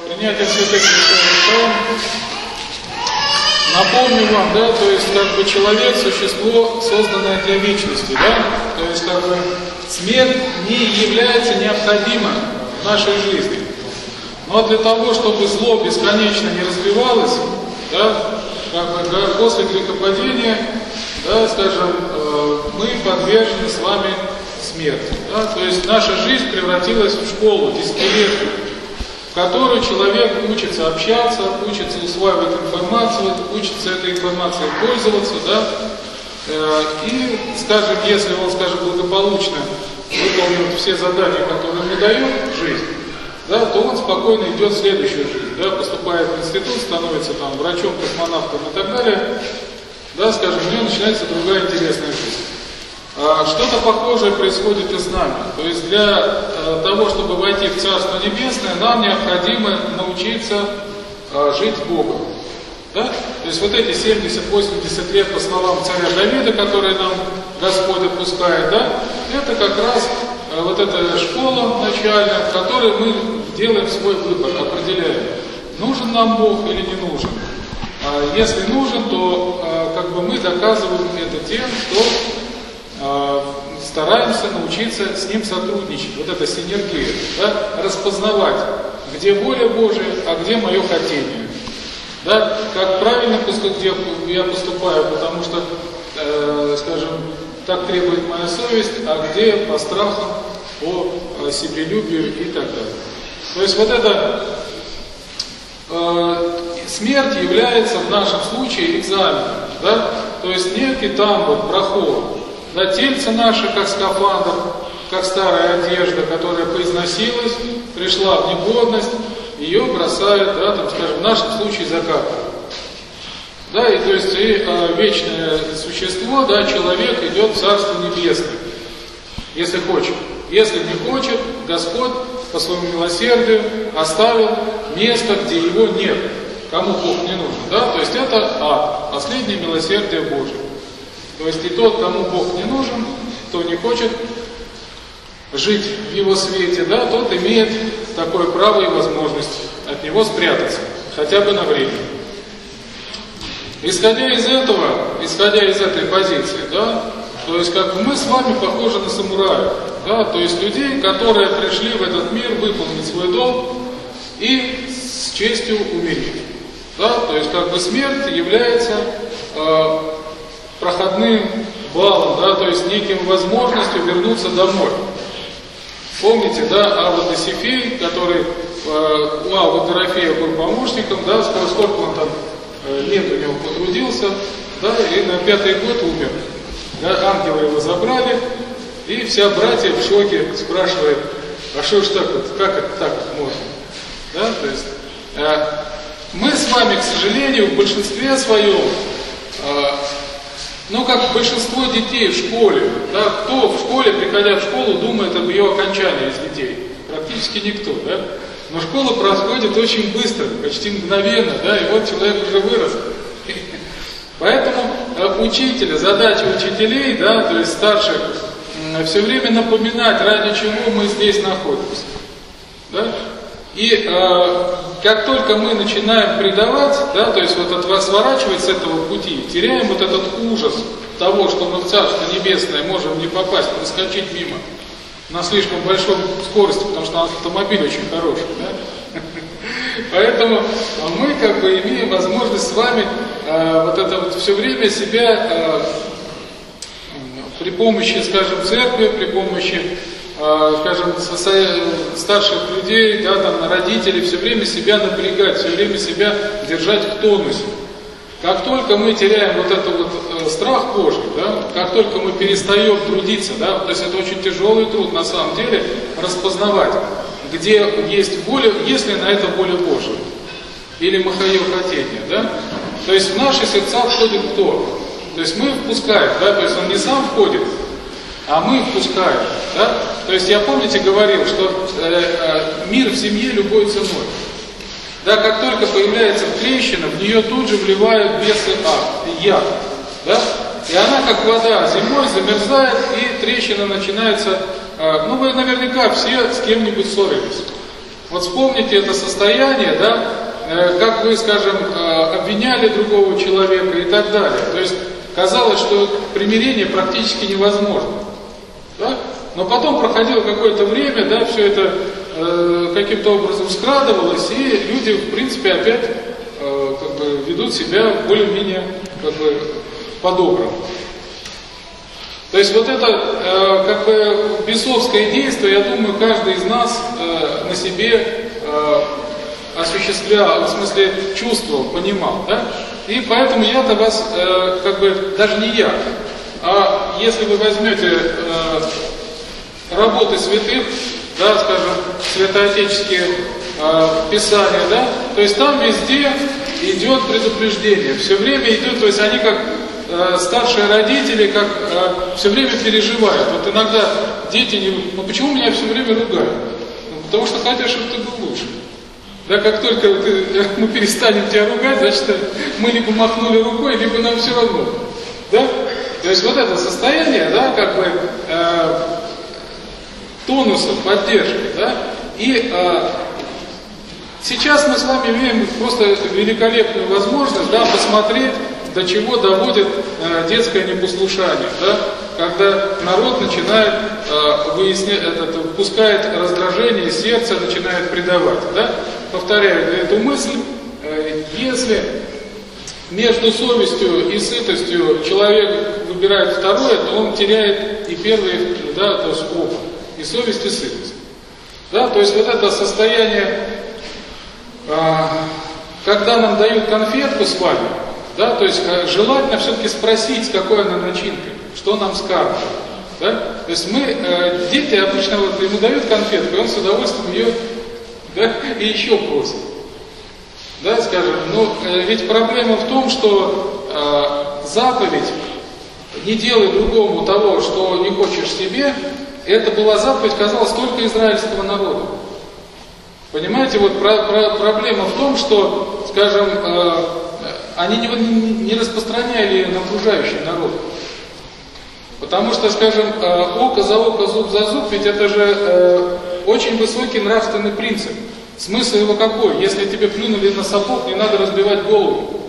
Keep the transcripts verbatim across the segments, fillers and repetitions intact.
принятия святых христиан. Напомню вам, да, то есть как бы человек существо, созданное для вечности, да, то есть как бы смерть не является необходима в нашей жизни. Но для того, чтобы зло бесконечно не развивалось, да, как бы, да, после грехопадения, да, скажем, э, мы подвержены с вами смерти. Да, то есть наша жизнь превратилась в школу десятилетнюю, в которой человек учится общаться, учится усваивать информацию, учится этой информацией пользоваться, да, э, и, скажем, если он, скажем, благополучно выполнит все задания, которые ему дает жизнь, да, то он спокойно идет в следующую жизнь, да, поступает в институт, становится там врачом, космонавтом и так далее, да, скажем, у него начинается другая интересная жизнь. А, что-то похожее происходит и с нами. То есть для а, того, чтобы войти в Царство Небесное, нам необходимо научиться а, жить Богом. Да? То есть вот эти семьдесят-восемьдесят лет, по словам царя Давида, которые нам Господь отпускает, да, это как раз а, вот эта школа начальная, в которой мы делаем свой выбор, определяем, нужен нам Бог или не нужен. А, если нужен, то а, как бы мы доказываем это тем, что а, стараемся научиться с Ним сотрудничать. Вот эта синергия, да, распознавать, где воля Божия, а где мое хотение. Да, как правильно, где я поступаю, потому что, э, скажем, так требует моя совесть, а где по страхам, по э, себелюбию и так далее. То есть вот эта э, смерть является в нашем случае экзаменом, да, то есть некий там вот проход, да, тельце наше, как скафандр, как старая одежда, которая поизносилась, пришла в негодность, ее бросают, да, там, скажем, в нашем случае закапывают. Да, и то есть и а, вечное существо, да, человек идет в Царство Небесное, если хочет. Если не хочет, Господь по своему милосердию оставил место, где его нет, кому Бог не нужен, да, то есть это ад, последнее милосердие Божие. То есть и тот, кому Бог не нужен, кто не хочет жить в Его свете, да, тот имеет такое право и возможность от Него спрятаться, хотя бы на время. Исходя из этого, исходя из этой позиции, да, то есть как бы мы с вами похожи на самураев, да, то есть людей, которые пришли в этот мир выполнить свой долг и с честью умереть. Да, то есть как бы смерть является э, проходным баллом, да, то есть неким возможностью вернуться домой. Помните, да, Авва Досифей, который э, у Аввы Дорофея был помощником, да, сколько он там э, лет у него потрудился, да, и на пятый год умер. Да, ангелы его забрали, и вся братья в шоке спрашивает, а что ж так вот, как это так можно? Да, то есть э, мы с вами, к сожалению, в большинстве своем, э, ну, как большинство детей в школе, да, кто в школе, приходя в школу, думает об ее окончании из детей? Практически никто, да? Но школа происходит очень быстро, почти мгновенно, да, и вот человек уже вырос. Поэтому учителя, задача учителей, да, то есть старших, все время напоминать, ради чего мы здесь находимся. Да? И э, как только мы начинаем предавать, да, то есть вот от вас сворачивать с этого пути, теряем вот этот ужас того, что мы в Царство Небесное можем не попасть, проскочить мимо на слишком большой скорости, потому что у нас автомобиль очень хороший. Да? Поэтому мы как бы имеем возможность с вами э, вот это вот все время себя э, при помощи, скажем, церкви, при помощи, э, скажем, старших людей, да, там, родителей, все время себя напрягать, все время себя держать в тонусе. Как только мы теряем вот этот вот э, страх Божий, да, как только мы перестаем трудиться, да, то есть это очень тяжелый труд на самом деле, распознавать, где есть воля, если на это воля Божия, или мое хотение, да, то есть в наши сердца входит кто? То есть мы впускаем, да, то есть он не сам входит, а мы впускаем, да, то есть я, помните, говорил, что э, э, мир в семье любой ценой. Да, как только появляется трещина, в нее тут же вливают бесы а, яд, да, и она как вода зимой замерзает, и трещина начинается, э, ну вы наверняка все с кем-нибудь ссорились, Вот вспомните это состояние, да, э, как вы, скажем, э, обвиняли другого человека и так далее. То есть казалось, что примирение практически невозможно. Да? Но потом проходило какое-то время, да, все это э, каким-то образом скрадывалось, и люди, в принципе, опять э, как бы, ведут себя более-менее как бы, по-доброму. То есть вот это э, как бы бесовское действие, я думаю, каждый из нас э, на себе э, осуществлял, в смысле чувствовал, понимал, да? И поэтому я-то вас, э, как бы, даже не я, а если вы возьмете э, работы святых, да, скажем, святоотеческие э, писания, да, то есть там везде идет предупреждение, все время идет, то есть они как старшие родители, как э, все время переживают. Вот иногда дети не... Ну почему меня все время ругают? Ну, потому что хотят, чтобы ты был лучше. Да, как только ты, мы перестанем тебя ругать, значит, мы либо махнули рукой, либо нам все равно. Да? То есть вот это состояние, да, как бы э, тонуса, поддержки, да, и э, сейчас мы с вами имеем просто великолепную возможность, да, посмотреть, до чего доводит э, детское непослушание, да? Когда народ начинает э, выяснять, это, пускает раздражение, сердце начинает предавать. Да? Повторяю эту мысль, э, если между совестью и сытостью человек выбирает второе, то он теряет и первое, да, то есть оба, и совесть, и сытость. Да? То есть вот это состояние, э, когда нам дают конфетку с вами, да, то есть желательно все-таки спросить, с какой она начинкой, что нам скажут. Да? То есть мы, э, дети обычно вот ему дают конфетку, и он с удовольствием ее, да, и еще просит. Да, скажем, но э, ведь проблема в том, что э, заповедь «не делай другому того, что не хочешь себе», это была заповедь, казалось, только израильского народа. Понимаете, вот про, про, проблема в том, что, скажем, э, они не, не распространяли на окружающий народ. Потому что, скажем, око за око, зуб за зуб, ведь это же э, очень высокий нравственный принцип. Смысл его какой? Если тебе плюнули на сапог, не надо разбивать голову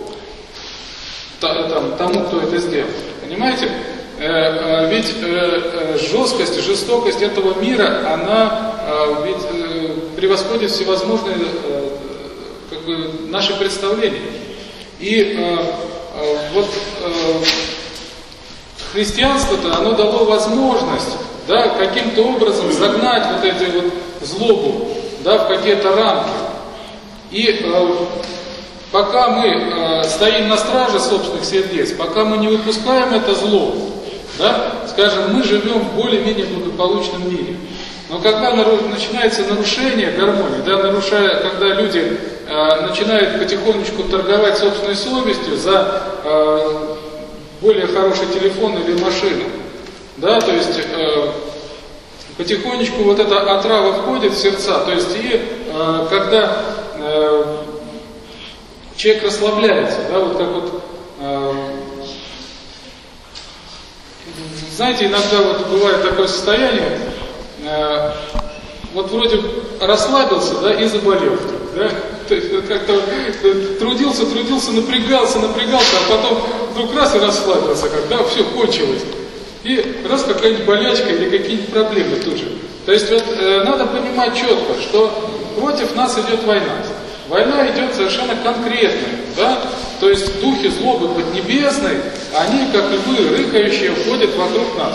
там, тому, кто это сделал. Понимаете? Э, э, ведь э, жесткость, жестокость этого мира, она э, ведь э, превосходит всевозможные э, как бы, наши представления. И э, э, вот э, христианство-то, оно дало возможность, да, каким-то образом загнать вот эту вот злобу, да, в какие-то рамки. И э, пока мы э, стоим на страже собственных сердец, пока мы не выпускаем это зло, да, скажем, мы живем в более-менее благополучном мире. Но когда начинается нарушение гармонии, да, нарушая, когда люди э, начинают потихонечку торговать собственной совестью за э, более хороший телефон или машину, да, то есть э, потихонечку вот эта отрава входит в сердца, то есть и э, когда э, человек расслабляется, да, вот как вот, э, знаете, иногда вот бывает такое состояние, вот вроде расслабился, да, и заболел, да, то есть как-то трудился, трудился, напрягался, напрягался, а потом вдруг раз и расслабился, когда все кончилось, и раз какая-нибудь болячка или какие-нибудь проблемы тут же. То есть вот э, надо понимать четко, что против нас идет война. Война идет совершенно конкретная, да, то есть духи злобы поднебесной, они, как львы рыкающие, ходят вокруг нас.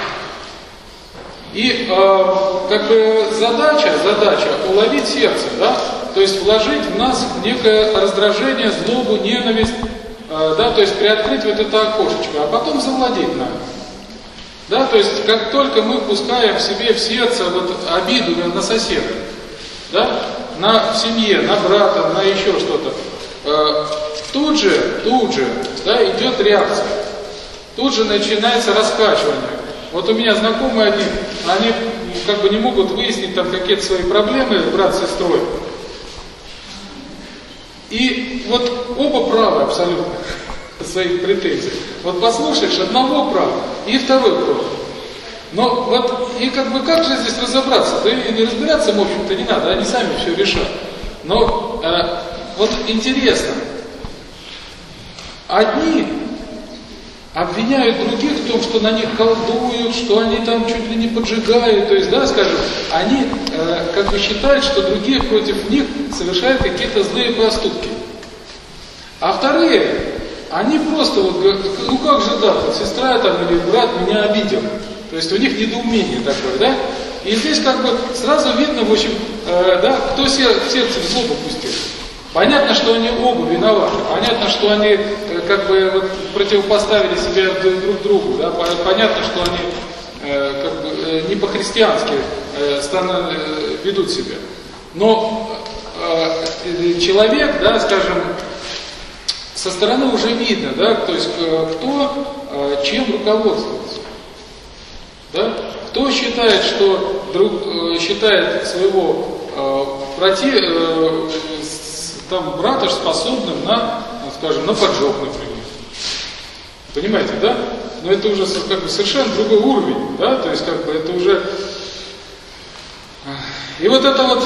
И э, как бы задача, задача уловить сердце, да, то есть вложить в нас некое раздражение, злобу, ненависть, э, да, то есть приоткрыть вот это окошечко, а потом завладеть нами. Да, то есть как только мы пускаем в себе в сердце вот обиду на соседа, да, на в семье, на брата, на еще что-то, э, тут же, тут же, да, идет реакция, тут же начинается раскачивание. Вот у меня знакомые одни, они как бы не могут выяснить там какие-то свои проблемы, брат с сестрой. И вот оба правы абсолютно своих претензий. Вот послушаешь, одного права и второй прав. Но вот и как бы как же здесь разобраться? Да и не разбираться, в общем-то, не надо, они сами все решат. Но э, вот интересно, одни обвиняют других в том, что на них колдуют, что они там чуть ли не поджигают, то есть, да, скажем, они э, как бы считают, что другие против них совершают какие-то злые поступки. А вторые, они просто вот говорят, ну как же так, вот сестра там или брат меня обидел. То есть у них недоумение такое, да? И здесь как бы сразу видно, в общем, э, да, кто се- в сердце в злобу пустил. Понятно, что они оба виноваты, понятно, что они э, как бы вот, противопоставили себя друг другу, да? Понятно, что они э, как бы э, не по-христиански э, стану, э, ведут себя. Но э, человек, да, скажем, со стороны уже видно, да, то есть кто э, чем руководствуется. Да? Кто считает, что друг, э, считает своего э, проти, э, с, там, брата способным на, скажем, на поджог, например. Понимаете, да? Но это уже как бы совершенно другой уровень, да, то есть как бы это уже... И вот это вот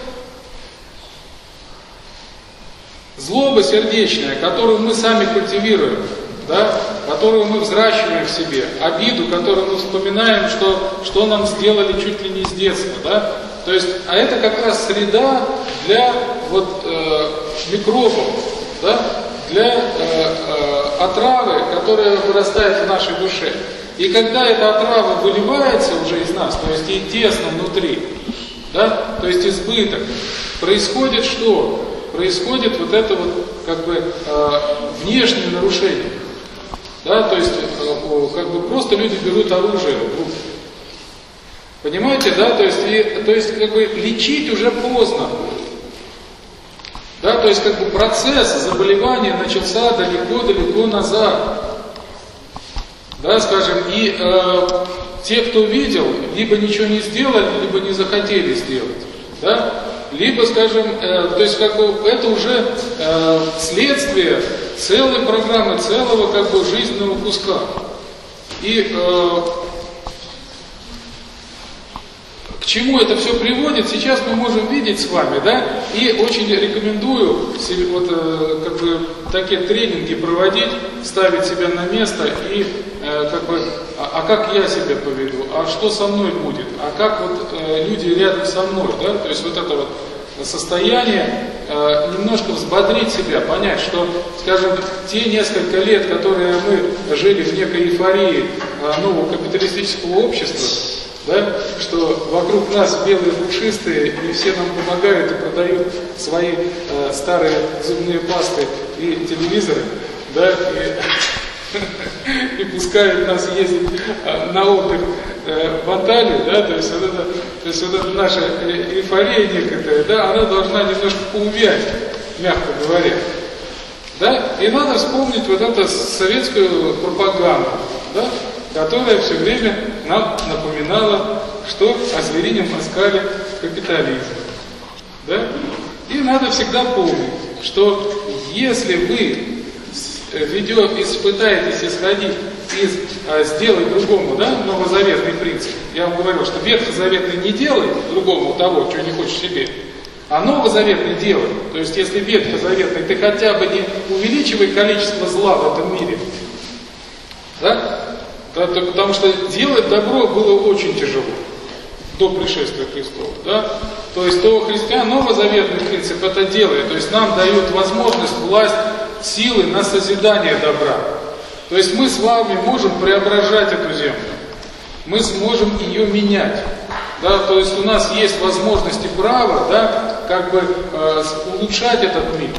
злоба сердечная, которую мы сами культивируем, да, которую мы взращиваем в себе, обиду, которую мы вспоминаем, что, что нам сделали чуть ли не с детства, да, то есть, а это как раз среда для вот э, микробов, да, для э, э, отравы, которая вырастает в нашей душе. И когда эта отрава выливается уже из нас, то есть ей тесно внутри, да, то есть избыток, происходит что? Происходит вот это вот как бы э, внешнее нарушение. Да, то есть э, как бы просто люди берут оружие в руки. Понимаете, да? То есть, и, то есть как бы лечить уже поздно. Да, то есть как бы процесс заболевания начался далеко-далеко назад. Да, скажем, и э, те, кто видел, либо ничего не сделали, либо не захотели сделать. Да? Либо, скажем, э, то есть как бы это уже э, следствие целой программы, целого как бы жизненного куска. И э, к чему это все приводит, сейчас мы можем видеть с вами, да, и очень рекомендую вот, э, как бы такие тренинги проводить, ставить себя на место и э, как бы, а, а как я себя поведу, а что со мной будет, а как вот э, люди рядом со мной, да, то есть вот это вот состояние, э, немножко взбодрить себя, понять, что, скажем, те несколько лет, которые мы жили в некой эйфории э, нового капиталистического общества, да, что вокруг нас белые пушистые, и все нам помогают и продают свои э, старые зубные пасты и телевизоры, да, и, и пускают нас ездить э, на отдых э, в Анталию, да, то есть, вот это, то есть вот эта наша эйфория некоторая, да, она должна немножко поувять, мягко говоря, да, и надо вспомнить вот эту советскую пропаганду, да, которая все время нам напоминала, что о зверином оскале капитализм. Да? И надо всегда помнить, что если вы ведет, испытаетесь исходить из а, сделать другому, да, новозаветный принцип, я вам говорю, что ветхозаветный не делай другому того, чего не хочешь себе, а новозаветный делай. То есть если ветхозаветный, ты хотя бы не увеличивай количество зла в этом мире, да? Да, потому что делать добро было очень тяжело до пришествия Христова. Да? То есть то христиан, новозаветный принцип это делает. То есть нам дают возможность, власть, силы на созидание добра. То есть мы с вами можем преображать эту землю. Мы сможем ее менять. Да? То есть у нас есть возможность и право, да, как бы э, улучшать этот мир.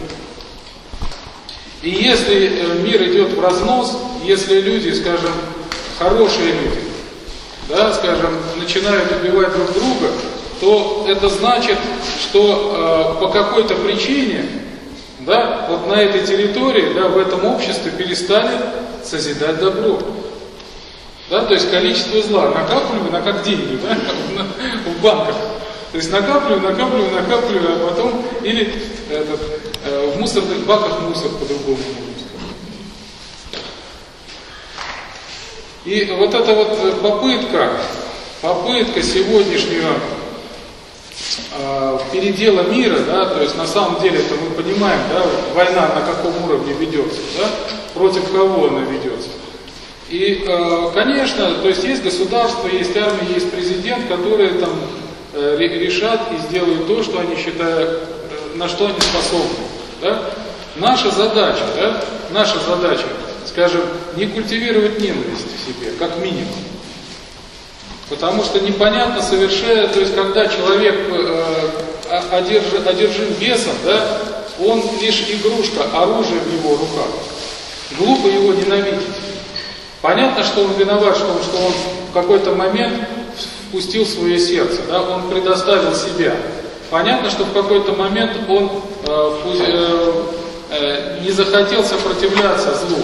И если э, мир идет в разнос, если люди, скажем, хорошие люди, да, скажем, начинают убивать друг друга, то это значит, что э, по какой-то причине, да, вот на этой территории, да, в этом обществе перестали созидать добро. Да, то есть количество зла накапливаю, на как деньги, да, в банках. То есть накапливаю, накапливаю, накапливаю, а потом или этот, э, в мусорных баках мусор по-другому. И вот эта вот попытка попытка сегодняшнего э, передела мира, да, то есть на самом деле это мы понимаем, да, война на каком уровне ведется, да, против кого она ведется. И, э, конечно, то есть есть государство, есть армия, есть президент, которые там э, решат и сделают то, что они считают, э, на что они способны. Да? Наша задача, да, наша задача, скажем, не культивировать ненависть в себе, как минимум. Потому что непонятно совершенно, то есть когда человек э, одержим, одержим бесом, да, он лишь игрушка, оружие в его руках. Глупо его ненавидеть. Понятно, что он виноват, что он, что он в какой-то момент впустил свое сердце, да, он предоставил себя. Понятно, что в какой-то момент он э, э, э, не захотел сопротивляться злу.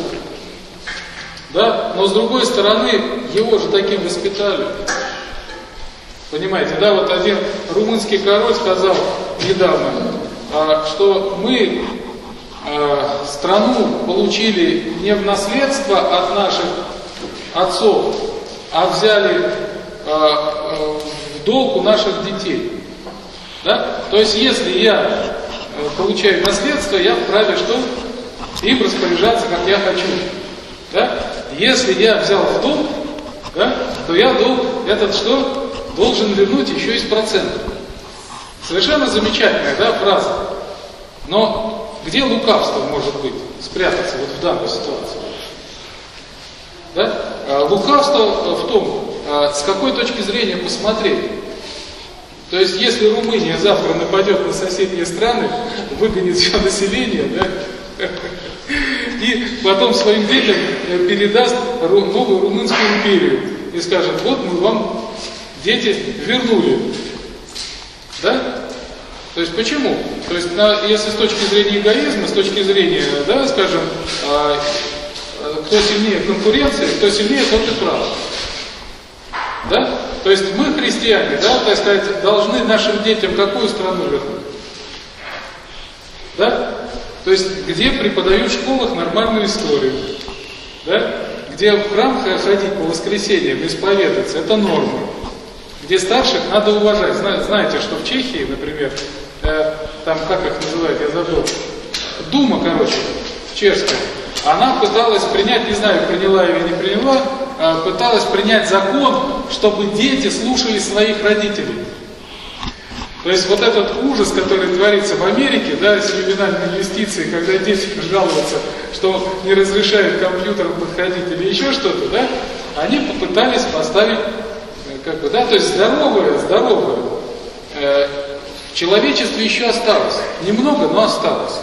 Да? Но с другой стороны, его же таким воспитали. Понимаете, да, вот один румынский король сказал недавно, э, что мы э, страну получили не в наследство от наших отцов, а взяли э, э, в долг у наших детей. Да? То есть, если я э, получаю наследство, я вправе что? Им распоряжаться, как я хочу. Да? Если я взял в долг, да, то я долг этот что? Должен вернуть еще и с процентом. Совершенно замечательная, да, фраза. Но где лукавство может быть спрятаться вот в данной ситуации? Да? А, лукавство в том, а, с какой точки зрения посмотреть. То есть, если Румыния завтра нападет на соседние страны, выгонит все население, да, и потом своим детям передаст новую Румынскую империю и скажет, вот мы вам, дети, вернули. Да? То есть, почему? То есть, на, если с точки зрения эгоизма, с точки зрения, да, скажем, а, кто сильнее конкуренции, кто сильнее, тот и прав. Да? То есть мы, христиане, да, так сказать, должны нашим детям какую страну вернуть? Да? То есть где преподают в школах нормальную историю? Да? Где в храм ходить по воскресеньям, исповедоваться, это норма. Где старших надо уважать. Знаете, что в Чехии, например, э, там, как их называют, я забыл, Дума, короче, чешская, она пыталась принять, не знаю, приняла или не приняла, пыталась принять закон, чтобы дети слушали своих родителей. То есть вот этот ужас, который творится в Америке, да, с ювенальной юстицией, когда дети жалуются, что не разрешают компьютерам подходить или еще что-то, да, они попытались поставить, как бы, да, то есть здоровое, здоровое э, в человечестве еще осталось. Немного, но осталось.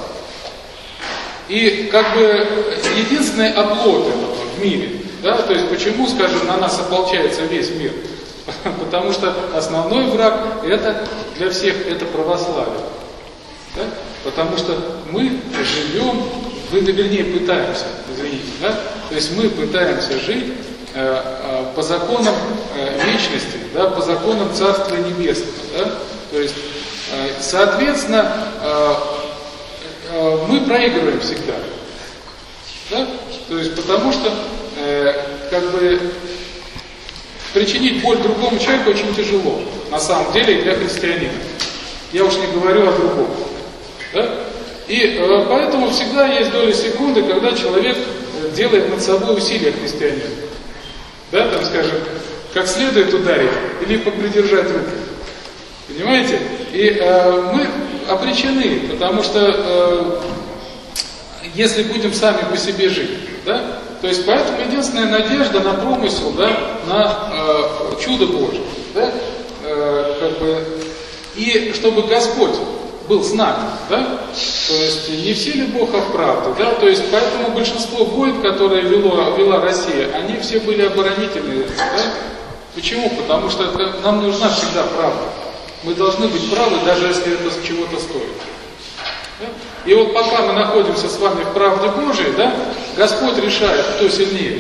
И как бы единственный оплот этого в мире, да, то есть почему, скажем, на нас ополчается весь мир? Потому что основной враг это для всех это православие. Да? Потому что мы живем, вернее пытаемся, извините, да? То есть мы пытаемся жить э, э, по законам э, вечности, да, по законам Царства Небесного. Да? То есть, э, соответственно, э, э, мы проигрываем всегда. Да? То есть потому что э, как бы причинить боль другому человеку очень тяжело, на самом деле, для христианина. Я уж не говорю о другом. Да? И э, поэтому всегда есть доля секунды, когда человек делает над собой усилия христианина. Да, там, скажем, как следует ударить или попридержать руки. Понимаете? И э, мы обречены, потому что э, если будем сами по себе жить, да? То есть поэтому единственная надежда на промысел, да, на э, чудо Божие, да, э, как бы, и чтобы Господь был с нами, да, то есть не в силе Бога, а в правде, да, то есть поэтому большинство войн, которые вело, вела Россия, они все были оборонительные, да. Почему? Потому что это, нам нужна всегда правда. Мы должны быть правы, даже если это чего-то стоит. Да? И вот пока мы находимся с вами в правде Божией, да, Господь решает, кто сильнее.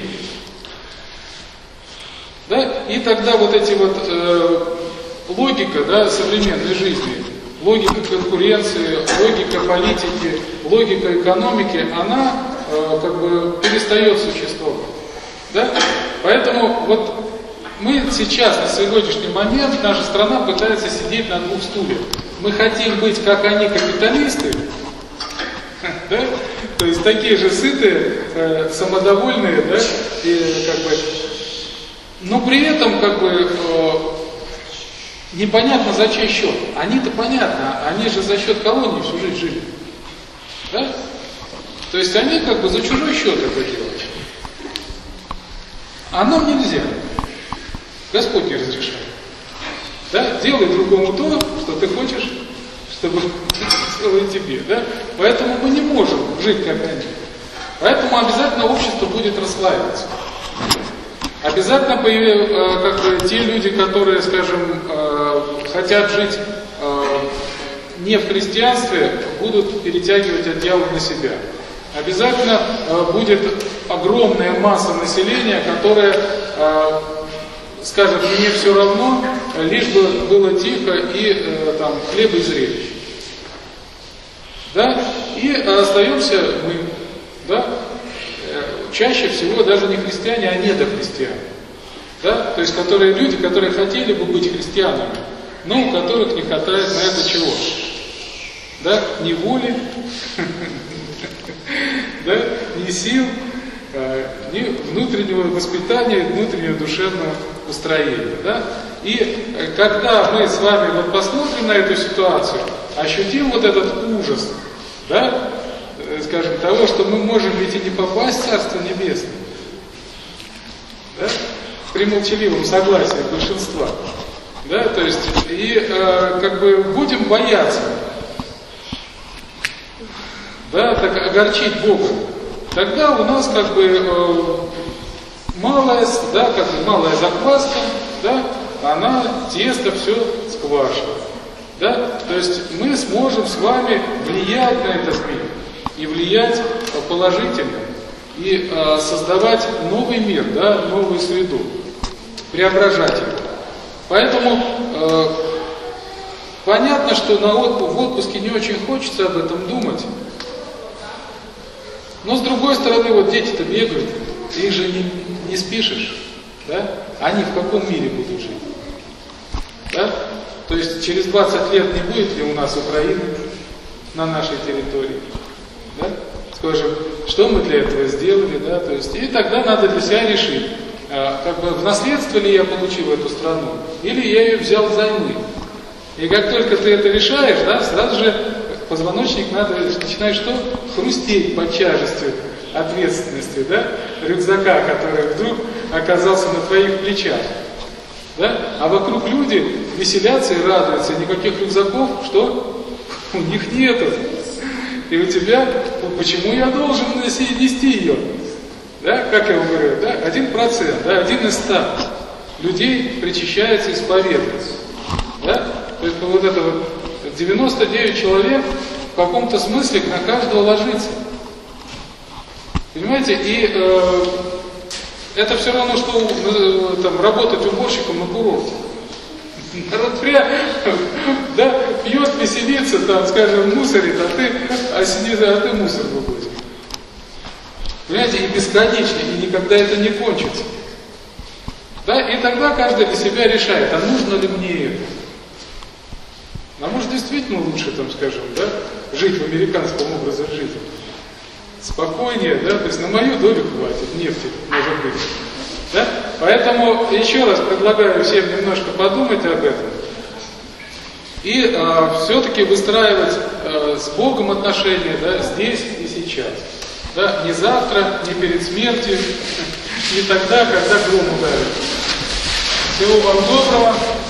Да? И тогда вот эти вот э, логика, да, современной жизни, логика конкуренции, логика политики, логика экономики, она э, как бы перестает существовать. Да? Поэтому вот мы сейчас, на сегодняшний момент, наша страна пытается сидеть на двух стульях. Мы хотим быть, как они, капиталисты, да? То есть такие же сытые, э, самодовольные, да? И, как бы, но при этом, как бы, э, непонятно за чей счет. Они-то понятно, они же за счет колонии всю жизнь жили. Да? То есть они как бы за чужой счет это делают. А нам нельзя. Господь не разрешает. Да? Делай другому то, что ты хочешь, чтобы сделали тебе. Да? Поэтому мы не можем жить как они. Поэтому обязательно общество будет расслаиваться. Обязательно как бы, те люди, которые, скажем, хотят жить не в христианстве, будут перетягивать одеяло на себя. Обязательно будет огромная масса населения, которая скажет, мне все равно, лишь бы было тихо и там, хлеба и зрелищ. Да? И остаемся мы. Да? Чаще всего даже не христиане, а недохристиане. Да? То есть которые люди, которые хотели бы быть христианами, но у которых не хватает на это чего? Да? Ни воли, да? Ни сил, ни внутреннего воспитания, внутреннего душевного устроения. Да? И когда мы с вами вот посмотрим на эту ситуацию, ощутим вот этот ужас, да? Скажем, того, что мы можем ведь и не попасть в Царство Небесное, да? При молчаливом согласии большинства. Да? То есть, и э, как бы будем бояться, да, так огорчить Бога. Тогда у нас как бы э, малая, да, как бы малая закваска, да, она тесто все сквашивает. Да? То есть мы сможем с вами влиять на этот мир. И влиять положительно, и э, создавать новый мир, да, новую среду, преображать его. Поэтому э, понятно, что на отпуск, в отпуске не очень хочется об этом думать. Но с другой стороны, вот дети-то бегают, их же не, не спишешь, да? Они в каком мире будут жить? Да? То есть через двадцать лет не будет ли у нас Украины на нашей территории? Да? Скажем, что мы для этого сделали, да, то есть, и тогда надо для себя решить, а, как бы в наследство ли я получил эту страну, или я ее взял взаймы. И как только ты это решаешь, да, сразу же позвоночник надо, начинает что? Хрустеть под тяжестью ответственности, да, рюкзака, который вдруг оказался на твоих плечах. Да? А вокруг люди веселятся и радуются, никаких рюкзаков, что? У них нету. И у тебя, ну, почему я должен нести ее? Да, как я вам говорю, да, один процент, да, один из ста людей причащается и исповедуется. Да? То есть вот это вот девяносто девять человек в каком-то смысле на каждого ложится. Понимаете? И э, это все равно, что э, там, работать уборщиком на курорте. Народ прям, да, пьет, веселится, там, скажем, мусорит, а ты, а сидит, а ты мусор вывозишь. Понимаете, и бесконечно, и никогда это не кончится. Да, и тогда каждый для себя решает, а нужно ли мне это. А может действительно лучше, там, скажем, да, жить в американском образе жизни. Спокойнее, да, то есть на мою долю хватит нефти, может быть. Да? Поэтому еще раз предлагаю всем немножко подумать об этом и э, все-таки выстраивать э, с Богом отношения, да, здесь и сейчас. Да? Не завтра, не перед смертью, не тогда, когда гром ударит. Всего вам доброго.